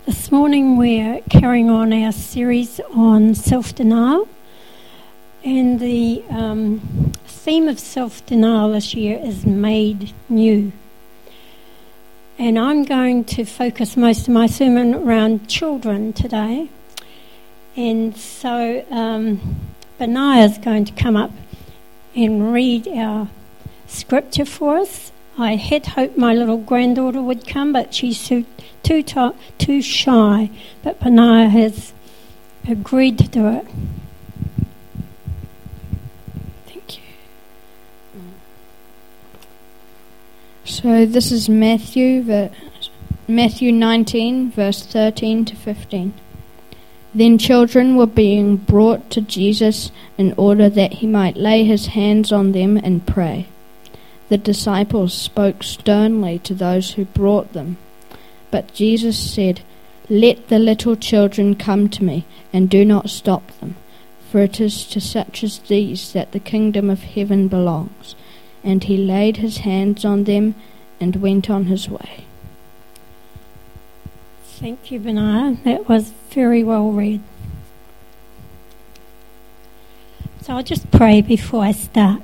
This morning we're carrying on our series on self-denial, and the theme of self-denial this year is made new. And I'm going to focus most of my sermon around children today. And so Benaiah is going to come up and read our scripture for us. I had hoped my little granddaughter would come, but she's too shy. But Benaiah has agreed to do it. Thank you. So this is Matthew 19, verse 13 to 15. Then children were being brought to Jesus in order that he might lay his hands on them and pray. The disciples spoke sternly to those who brought them. But Jesus said, "Let the little children come to me, and do not stop them, for it is to such as these that the kingdom of heaven belongs." And he laid his hands on them and went on his way. Thank you, Benaiah. That was very well read. So I'll just pray before I start.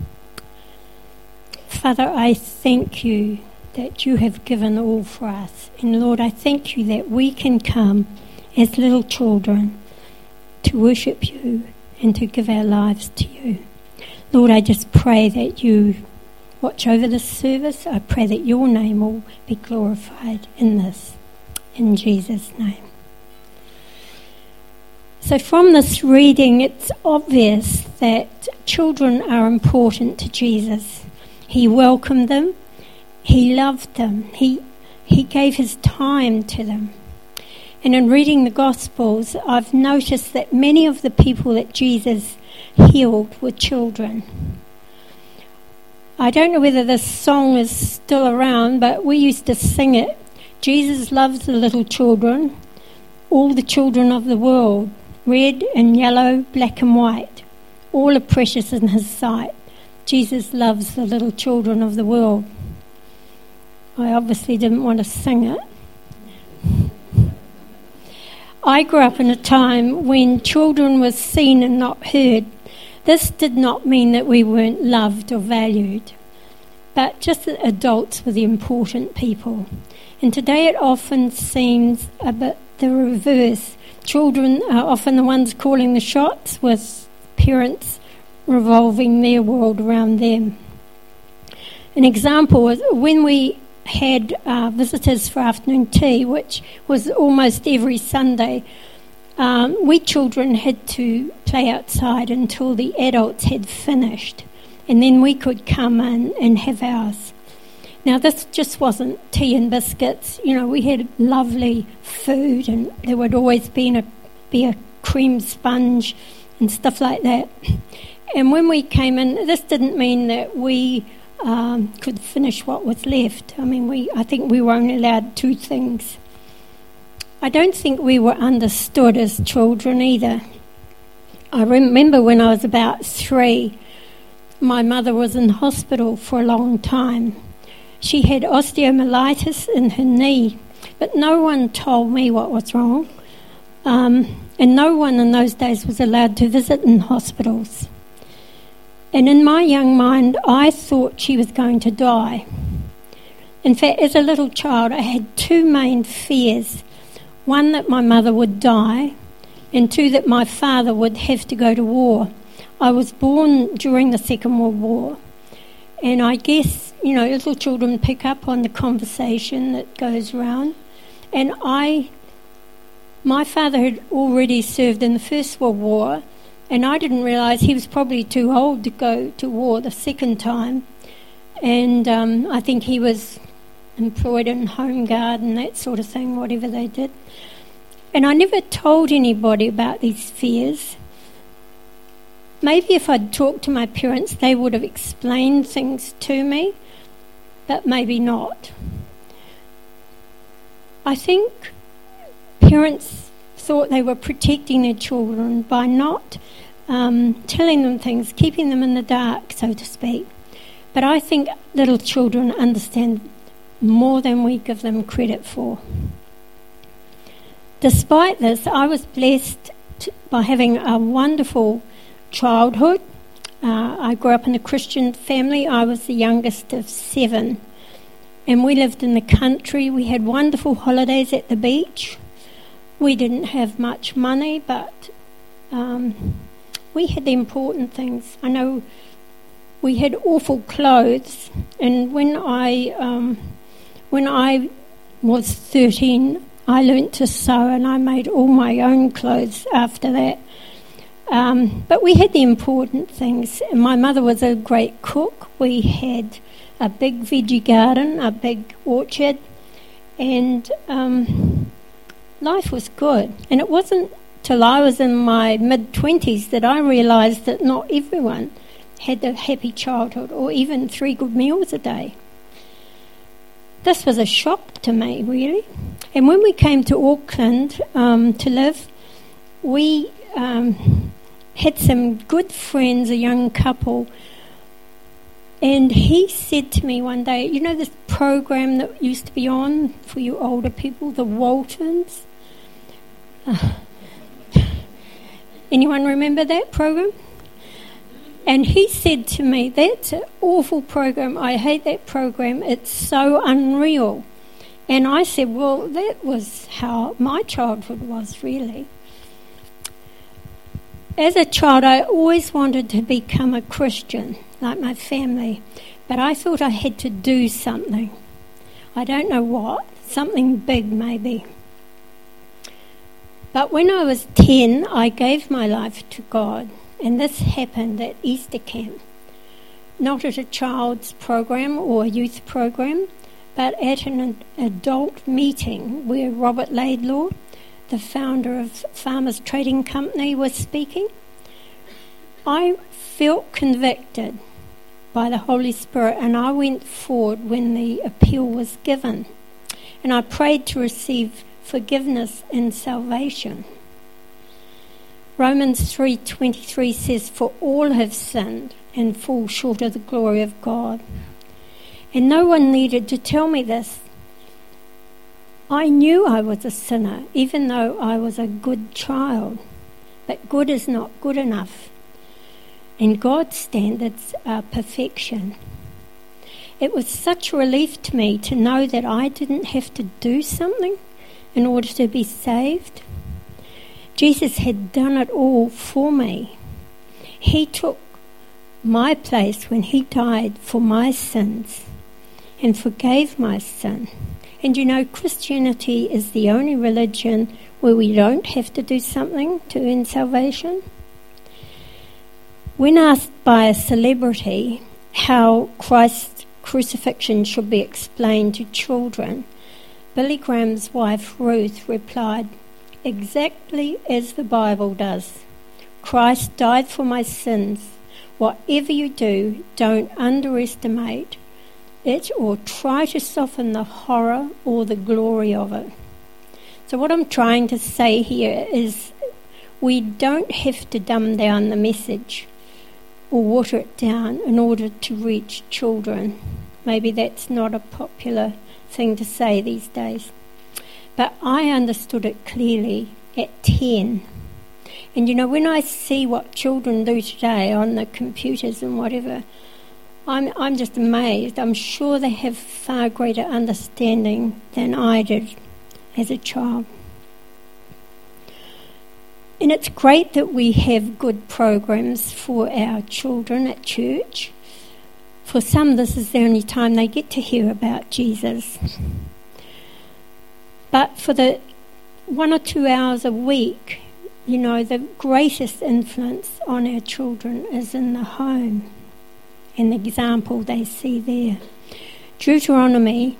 Father, I thank you that you have given all for us. And Lord, I thank you that we can come as little children to worship you and to give our lives to you. Lord, I just pray that you watch over this service. I pray that your name will be glorified in this. In Jesus' name. So from this reading, it's obvious that children are important to Jesus. He welcomed them. He loved them. He gave his time to them. And in reading the Gospels, I've noticed that many of the people that Jesus healed were children. I don't know whether this song is still around, but we used to sing it. Jesus loves the little children, all the children of the world, red and yellow, black and white. All are precious in his sight. Jesus loves the little children of the world. I obviously didn't want to sing it. I grew up in a time when children were seen and not heard. This did not mean that we weren't loved or valued, but just that adults were the important people. And today it often seems a bit the reverse. Children are often the ones calling the shots, with parents revolving their world around them. An example was when we had visitors for afternoon tea, which was almost every Sunday. We children had to play outside until the adults had finished, and then we could come in and have ours. Now, this just wasn't tea and biscuits. You know, we had lovely food, and there would always be a cream sponge and stuff like that. And when we came in, this didn't mean that we could finish what was left. I mean, I think we were only allowed 2 things. I don't think we were understood as children either. I remember when I was about 3, my mother was in hospital for a long time. She had osteomyelitis in her knee, but no one told me what was wrong. And no one in those days was allowed to visit in hospitals. And in my young mind, I thought she was going to die. In fact, as a little child, I had 2 main fears. One, that my mother would die, and 2, that my father would have to go to war. I was born during the Second World War. And I guess, you know, little children pick up on the conversation that goes around. And my father had already served in the First World War, and I didn't realise he was probably too old to go to war the second time. And I think he was employed in Home Guard and that sort of thing, whatever they did. And I never told anybody about these fears. Maybe if I'd talked to my parents, they would have explained things to me, but maybe not. I think parents thought they were protecting their children by not telling them things, keeping them in the dark, so to speak. But I think little children understand more than we give them credit for. despite this, I was blessed by having a wonderful childhood. I grew up in a Christian family. I was the youngest of 7. And we lived in the country. We had wonderful holidays at the beach. We didn't have much money, but we had the important things. I know we had awful clothes. And when I was 13, I learnt to sew, and I made all my own clothes after that. But we had the important things. My mother was a great cook. We had a big veggie garden, a big orchard, and life was good. And it wasn't till I was in my mid-20s that I realised that not everyone had a happy childhood or even 3 good meals a day. This was a shock to me, really. And when we came to Auckland to live, we had some good friends, a young couple, and he said to me one day, you know this program that used to be on for you older people, the Waltons? Anyone remember that program? And he said to me, that's an awful program. I hate that program. It's so unreal. And I said, well, that was how my childhood was, really. As a child, I always wanted to become a Christian, like my family. But I thought I had to do something. I don't know what. Something big, maybe. But when I was 10, I gave my life to God. And this happened at Easter camp, not at a child's program or a youth program, but at an adult meeting where Robert Laidlaw, the founder of Farmers Trading Company, was speaking. I felt convicted by the Holy Spirit, and I went forward when the appeal was given. And I prayed to receive forgiveness and salvation. Romans 3:23 says, for all have sinned and fall short of the glory of God. And no one needed to tell me this. I knew I was a sinner, even though I was a good child. But good is not good enough. And God's standards are perfection. It was such a relief to me to know that I didn't have to do something in order to be saved. Jesus had done it all for me. He took my place when he died for my sins and forgave my sin. And you know, Christianity is the only religion where we don't have to do something to earn salvation. When asked by a celebrity how Christ's crucifixion should be explained to children, Billy Graham's wife Ruth replied, exactly as the Bible does. Christ died for my sins. Whatever you do, don't underestimate it or try to soften the horror or the glory of it. So what I'm trying to say here is we don't have to dumb down the message or water it down in order to reach children. Maybe that's not a popular thing to say these days. But I understood it clearly at 10. And you know, when I see what children do today on the computers and whatever, I'm just amazed. I'm sure they have far greater understanding than I did as a child. And it's great that we have good programs for our children at church. For some, this is the only time they get to hear about Jesus. But for the 1 or 2 hours a week, you know, the greatest influence on our children is in the home and the example they see there. Deuteronomy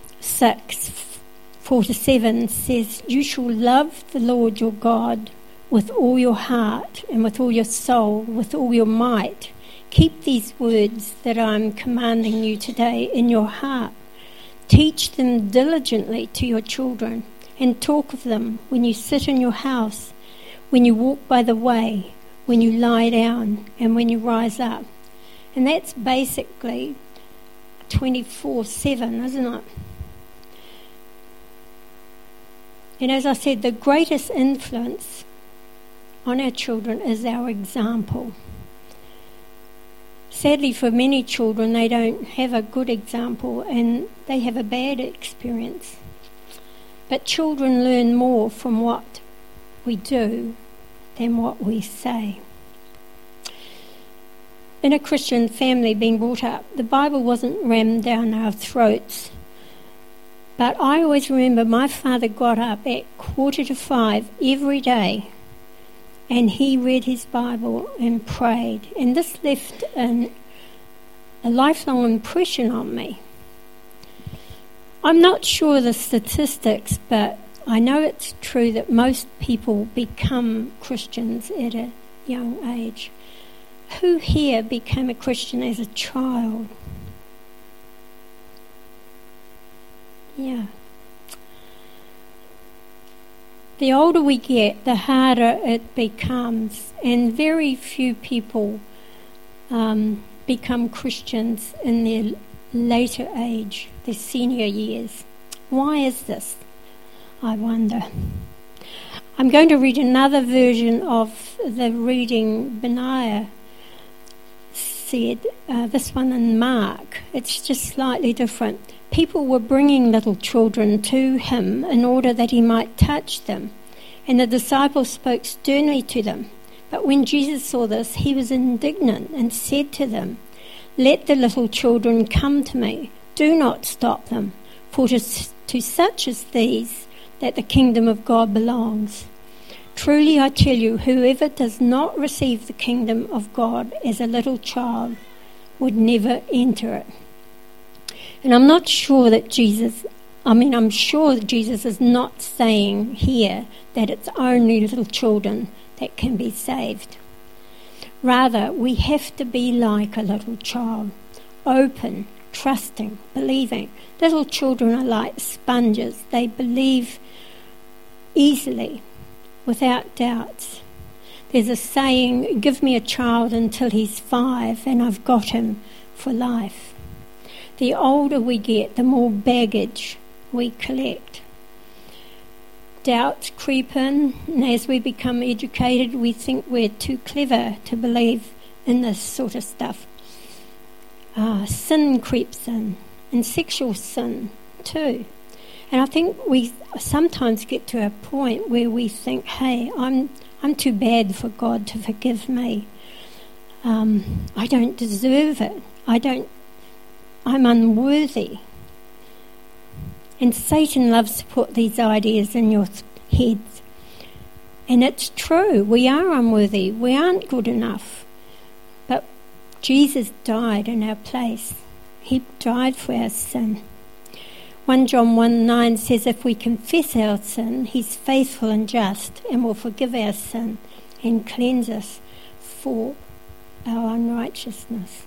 6:4-7 says, you shall love the Lord your God with all your heart and with all your soul, with all your might. Keep these words that I'm commanding you today in your heart. Teach them diligently to your children and talk of them when you sit in your house, when you walk by the way, when you lie down and when you rise up. And that's basically 24/7, isn't it? And as I said, the greatest influence on our children is our example. Sadly, for many children, they don't have a good example and they have a bad experience. But children learn more from what we do than what we say. In a Christian family being brought up, the Bible wasn't rammed down our throats. But I always remember my father got up at 4:45 every day and he read his Bible and prayed. And this left a lifelong impression on me. I'm not sure of the statistics, but I know it's true that most people become Christians at a young age. Who here became a Christian as a child? Yeah. The older we get, the harder it becomes, and very few people become Christians in their later age, their senior years. Why is this, I wonder? I'm going to read another version of the reading Benaiah said, this one in Mark. It's just slightly different. People were bringing little children to him in order that he might touch them, and the disciples spoke sternly to them. But when Jesus saw this, he was indignant and said to them, "Let the little children come to me. Do not stop them, for to such as these that the kingdom of God belongs. Truly I tell you, whoever does not receive the kingdom of God as a little child would never enter it." And I'm sure that Jesus is not saying here that it's only little children that can be saved. Rather, we have to be like a little child, open, trusting, believing. Little children are like sponges. They believe easily, without doubts. There's a saying, give me a child until he's 5 and I've got him for life. The older we get, the more baggage we collect. Doubts creep in, and as we become educated, we think we're too clever to believe in this sort of stuff. Sin creeps in, and sexual sin too. And I think we sometimes get to a point where we think, hey, I'm too bad for God to forgive me. I don't deserve it. I'm unworthy. And Satan loves to put these ideas in your heads. And it's true, we are unworthy, we aren't good enough. But Jesus died in our place. He died for our sin. 1 John 1:9 says, if we confess our sin, he's faithful and just and will forgive our sin and cleanse us for our unrighteousness.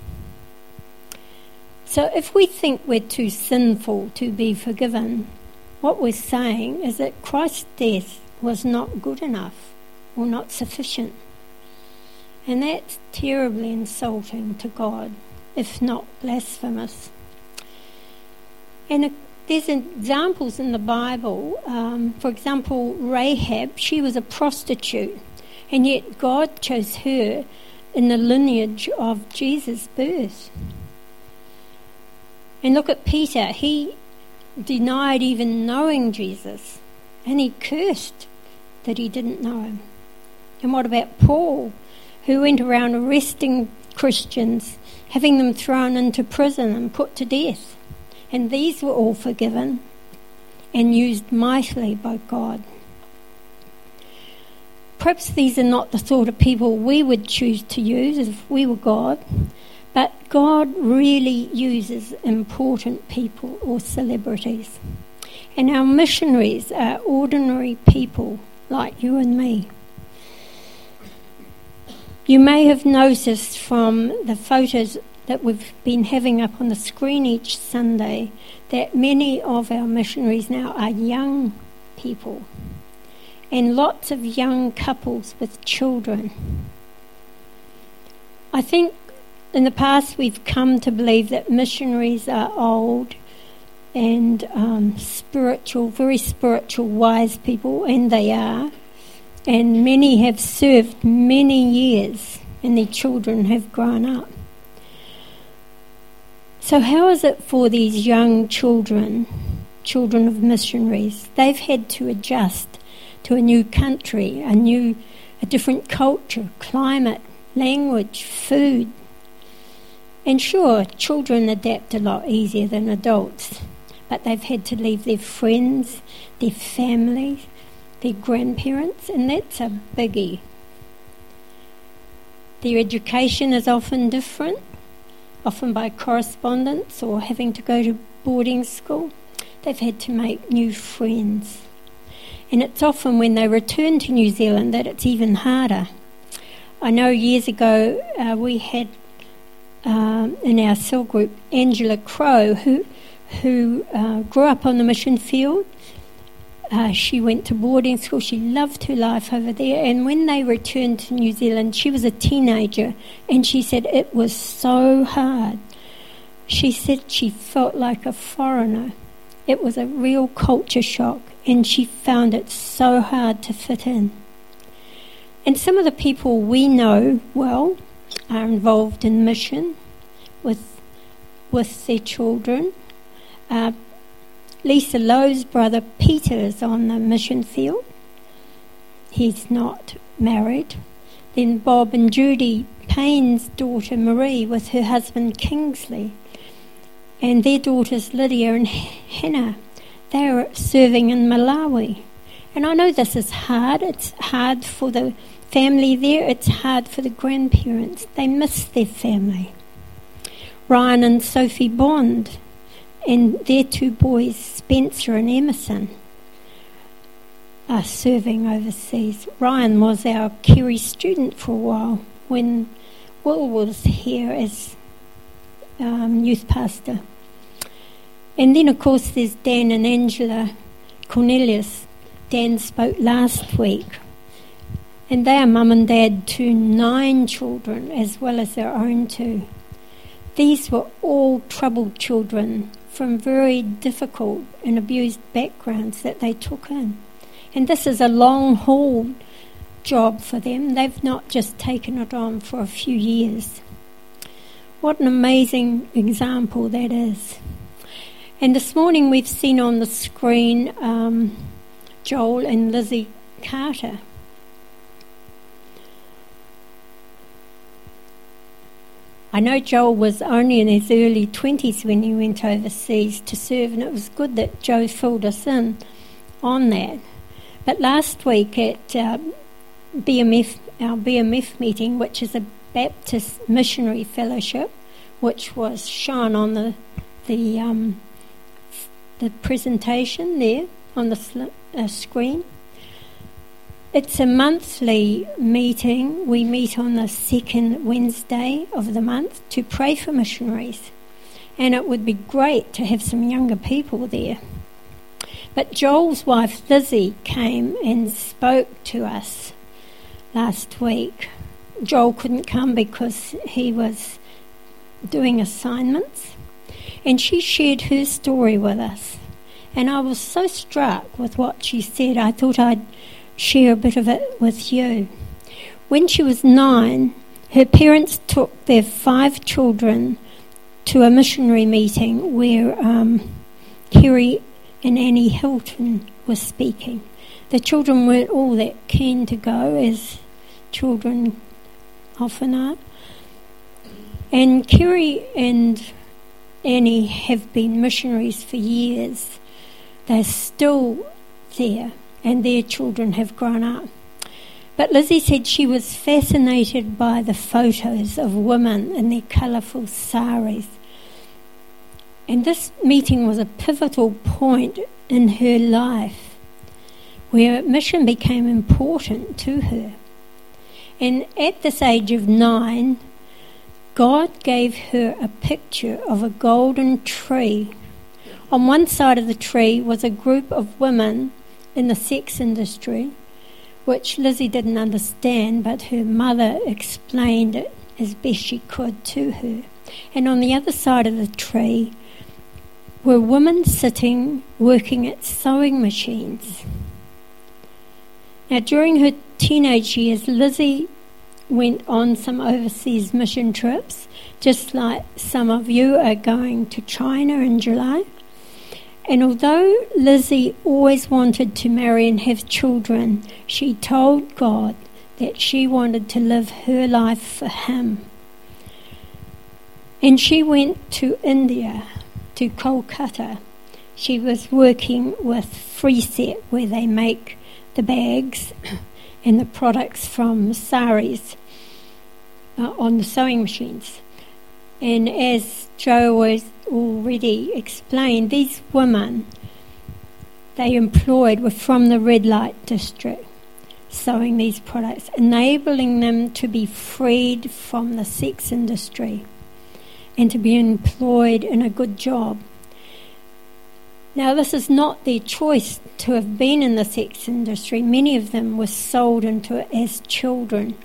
So if we think we're too sinful to be forgiven, what we're saying is that Christ's death was not good enough or not sufficient. And that's terribly insulting to God, if not blasphemous. And there's examples in the Bible. For example, Rahab, she was a prostitute, and yet God chose her in the lineage of Jesus' birth. And look at Peter, he denied even knowing Jesus, and he cursed that he didn't know him. And what about Paul, who went around arresting Christians, having them thrown into prison and put to death? And these were all forgiven and used mightily by God. Perhaps these are not the sort of people we would choose to use if we were God, but God really uses important people or celebrities. And our missionaries are ordinary people like you and me. You may have noticed from the photos that we've been having up on the screen each Sunday that many of our missionaries now are young people, and lots of young couples with children. I think in the past we've come to believe that missionaries are old and spiritual, very spiritual, wise people, and they are. And many have served many years, and their children have grown up. So how is it for these young children of missionaries? They've had to adjust to a new country, a different culture, climate, language, food. And sure, children adapt a lot easier than adults, but they've had to leave their friends, their families, their grandparents, and that's a biggie. Their education is often different, often by correspondence or having to go to boarding school. They've had to make new friends. And it's often when they return to New Zealand that it's even harder. I know years ago we had in our cell group Angela Crow, who grew up on the mission field. She went to boarding school. She loved her life over there. And when they returned to New Zealand, she was a teenager, and she said it was so hard. She said she felt like a foreigner. It was a real culture shock, and she found it so hard to fit in. And some of the people we know well are involved in mission with their children. Lisa Lowe's brother Peter is on the mission field. He's not married. Then Bob and Judy Payne's daughter Marie with her husband Kingsley, and their daughters Lydia and Hannah. They're serving in Malawi. And I know this is hard. It's hard for the family there. It's hard for the grandparents. They miss their family. Ryan and Sophie Bond and their two boys, Spencer and Emerson, are serving overseas. Ryan was our Kerry student for a while when Will was here as youth pastor. And then, of course, there's Dan and Angela Cornelius. Dan spoke last week. And they are mum and dad to 9 children, as well as their own 2. These were all troubled children from very difficult and abused backgrounds that they took in. And this is a long-haul job for them. They've not just taken it on for a few years. What an amazing example that is. And this morning we've seen on the screen Joel and Lizzie Carter. I know Joel was only in his early 20s when he went overseas to serve, and it was good that Joe filled us in on that. But last week at our BMF meeting, which is a Baptist Missionary Fellowship, which was shown on the presentation there on the screen. It's a monthly meeting. We meet on the second Wednesday of the month to pray for missionaries. And it would be great to have some younger people there. But Joel's wife Lizzie came and spoke to us last week. Joel couldn't come because he was doing assignments. And she shared her story with us. And I was so struck with what she said, I thought I'd share a bit of it with you. When she was 9, her parents took their 5 children to a missionary meeting where Kerry and Annie Hilton were speaking. The children weren't all that keen to go, as children often are. And Kerry and Annie have been missionaries for years. They're still there, and their children have grown up. But Lizzie said she was fascinated by the photos of women in their colourful saris. And this meeting was a pivotal point in her life where mission became important to her. And at this age of 9, God gave her a picture of a golden tree. On one side of the tree was a group of women in the sex industry, which Lizzie didn't understand, but her mother explained it as best she could to her. And on the other side of the tree were women sitting, working at sewing machines. Now, during her teenage years, Lizzie went on some overseas mission trips, just like some of you are going to China in July. And although Lizzie always wanted to marry and have children, she told God that she wanted to live her life for Him. And she went to India, to Kolkata. She was working with Freeset, where they make the bags and the products from saris on the sewing machines. And as Joe was already explained, these women they employed were from the red light district, sewing these products, enabling them to be freed from the sex industry and to be employed in a good job. Now, this is not their choice to have been in the sex industry. Many of them were sold into it as children.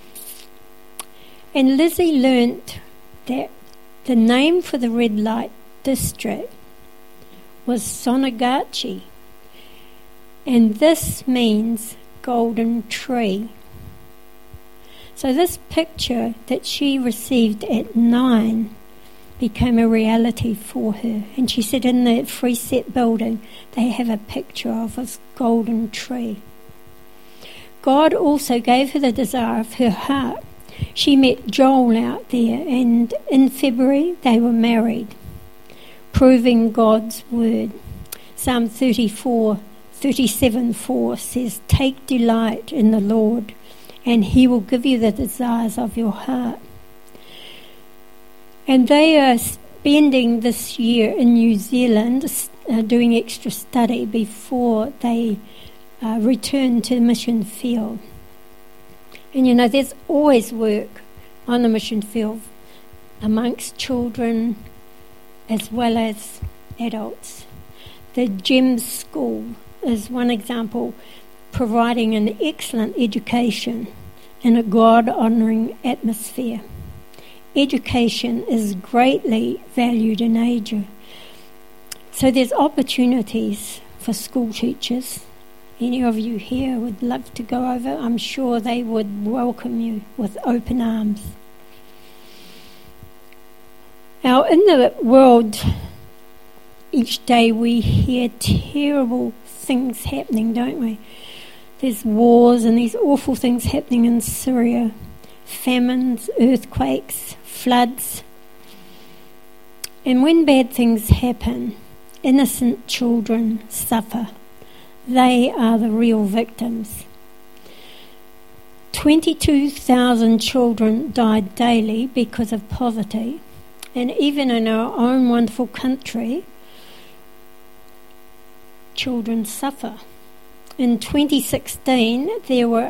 And Lizzie learnt that the name for the red light district was Sonagachi, and this means golden tree. So this picture that she received at 9 became a reality for her. And she said in the Freeset building they have a picture of this golden tree. God also gave her the desire of her heart. She met Joel out there, and in February they were married, proving God's word. Psalm 37:4 says, "Take delight in the Lord, and He will give you the desires of your heart." And they are spending this year in New Zealand doing extra study before they return to the mission field. And you know, there's always work on the mission field amongst children as well as adults. The GEMS school is one example, providing an excellent education in a God-honouring atmosphere. Education is greatly valued in Asia. So there's opportunities for school teachers. Any of you here would love to go over, I'm sure they would welcome you with open arms. Now, in the world, each day we hear terrible things happening, don't we? There's wars and these awful things happening in Syria. Famines, earthquakes, floods. And when bad things happen, innocent children suffer. They are the real victims. 22,000 children died daily because of poverty. And even in our own wonderful country, children suffer. In 2016, there were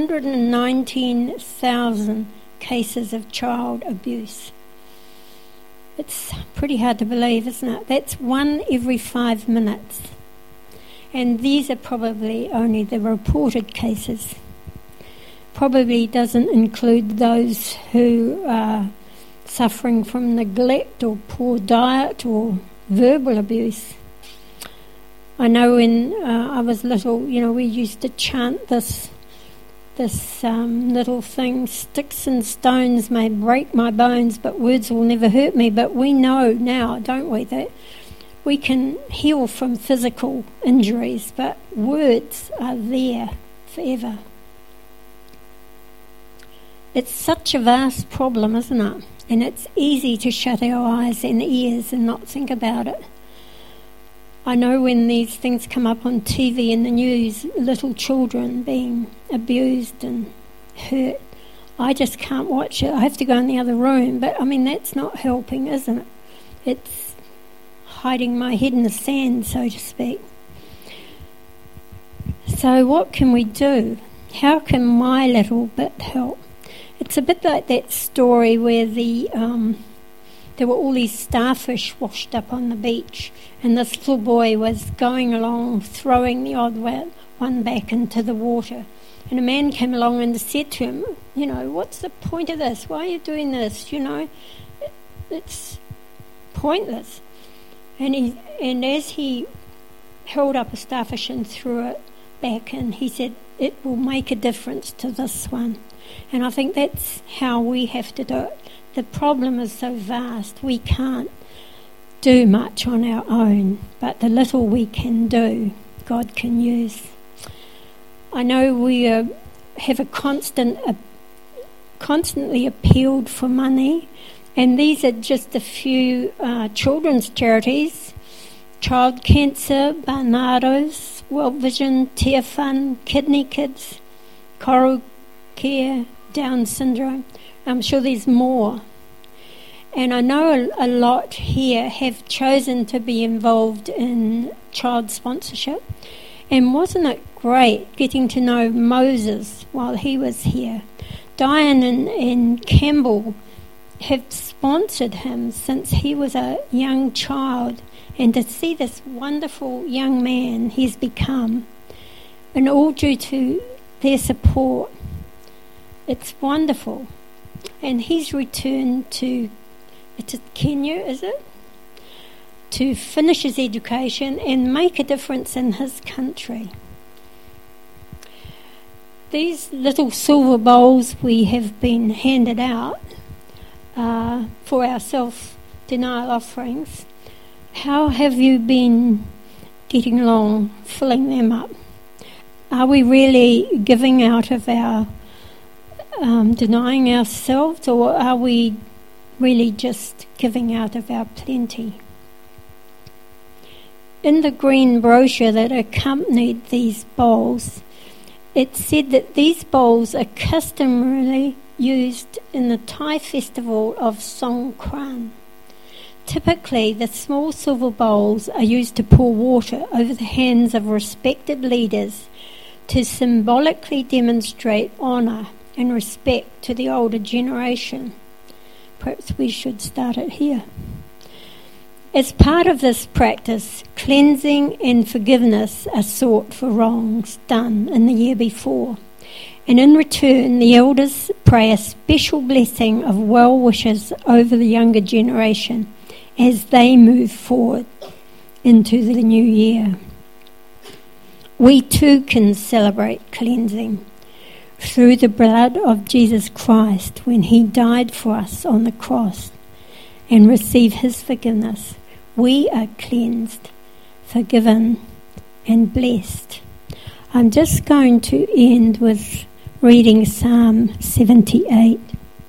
119,000 cases of child abuse. It's pretty hard to believe, isn't it? That's 1 every 5 minutes. And these are probably only the reported cases. Probably doesn't include those who are suffering from neglect or poor diet or verbal abuse. I know when I was little, you know, we used to chant this little thing, "Sticks and stones may break my bones, but words will never hurt me." But we know now, don't we, that we can heal from physical injuries, but words are there forever. It's such a vast problem, isn't it? And it's easy to shut our eyes and ears and not think about it. I know when these things come up on TV and the news, little children being abused and hurt, I just can't watch it. I have to go in the other room. But, I mean, that's not helping, isn't it? It's hiding my head in the sand, so to speak. So what can we do? How can my little bit help? It's a bit like that story where there were all these starfish washed up on the beach, and this little boy was going along, throwing the odd one back into the water. And a man came along and said to him, you know, "What's the point of this? Why are you doing this? You know, it's pointless." And as he held up a starfish and threw it back, and he said, it will make a difference to this one. And I think that's how we have to do it. The problem is so vast, we can't do much on our own, but the little we can do, God can use. I know we have constantly appealed for money, and these are just a few children's charities: Child Cancer, Barnardo's, World Vision, Tear Fund, Kidney Kids, Coral Care, Down Syndrome. I'm sure there's more. And I know a lot here have chosen to be involved in child sponsorship. And wasn't it great getting to know Moses while he was here? Diane and Campbell have sponsored him since he was a young child. And to see this wonderful young man he's become, and all due to their support, it's wonderful. And he's returned to Kenya, is it? To finish his education and make a difference in his country. These little silver bowls we have been handed out for our self-denial offerings. How have you been getting along, filling them up? Are we really giving out of our denying ourselves, or are we really just giving out of our plenty? In the green brochure that accompanied these bowls, it said that these bowls are customarily used in the Thai festival of Songkran. Typically, the small silver bowls are used to pour water over the hands of respected leaders to symbolically demonstrate honour and respect to the older generation. Perhaps we should start it here. As part of this practice, cleansing and forgiveness are sought for wrongs done in the year before. And in return, the elders pray a special blessing of well wishes over the younger generation as they move forward into the new year. We too can celebrate cleansing through the blood of Jesus Christ when he died for us on the cross, and receive his forgiveness. We are cleansed, forgiven, and blessed. I'm just going to end with reading Psalm 78.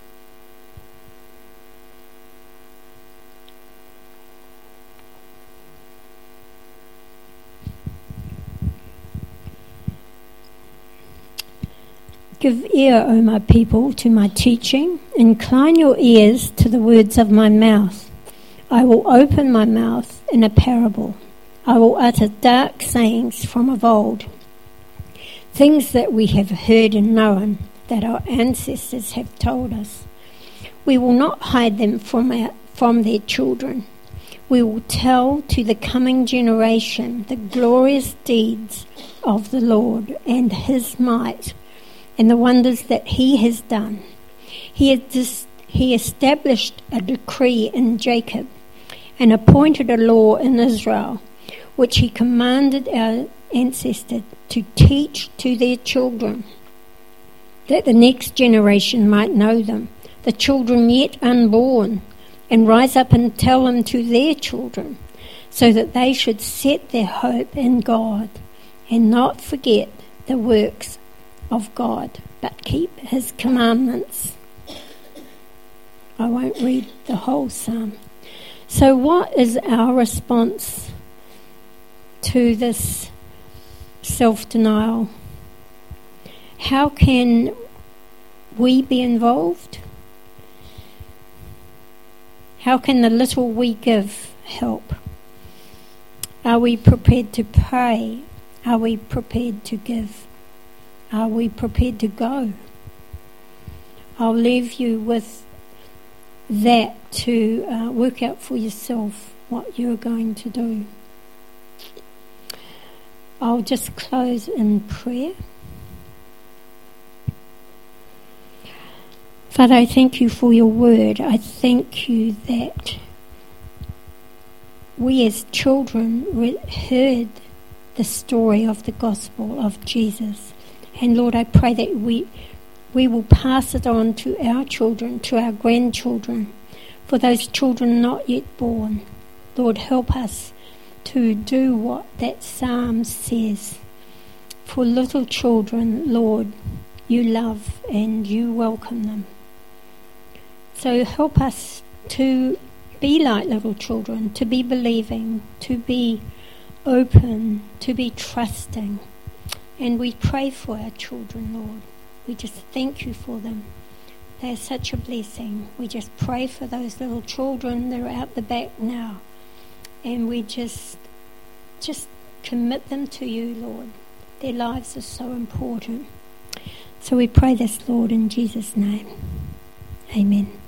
Give ear, O my people, to my teaching. Incline your ears to the words of my mouth. I will open my mouth in a parable. I will utter dark sayings from of old, things that we have heard and known, that our ancestors have told us. We will not hide them from their children. We will tell to the coming generation the glorious deeds of the Lord and his might, and the wonders that he has done. He established a decree in Jacob and appointed a law in Israel, which he commanded our ancestors to teach to their children, that the next generation might know them, the children yet unborn, and rise up and tell them to their children, so that they should set their hope in God and not forget the works of God, but keep his commandments. I won't read the whole psalm. So what is our response to this self-denial? How can we be involved? How can the little we give help? Are we prepared to pray? Are we prepared to give? Are we prepared to go? I'll leave you with that to work out for yourself what you're going to do. I'll just close in prayer. Father, I thank you for your word. I thank you that we as children heard the story of the gospel of Jesus. And Lord, I pray that we will pass it on to our children, to our grandchildren, for those children not yet born. Lord, help us to do what that psalm says. For little children, Lord, you love and you welcome them. So help us to be like little children, to be believing, to be open, to be trusting. And we pray for our children, Lord. We just thank you for them. They're such a blessing. We just pray for those little children that are out the back now. And we just commit them to you, Lord. Their lives are so important. So we pray this, Lord, in Jesus' name. Amen.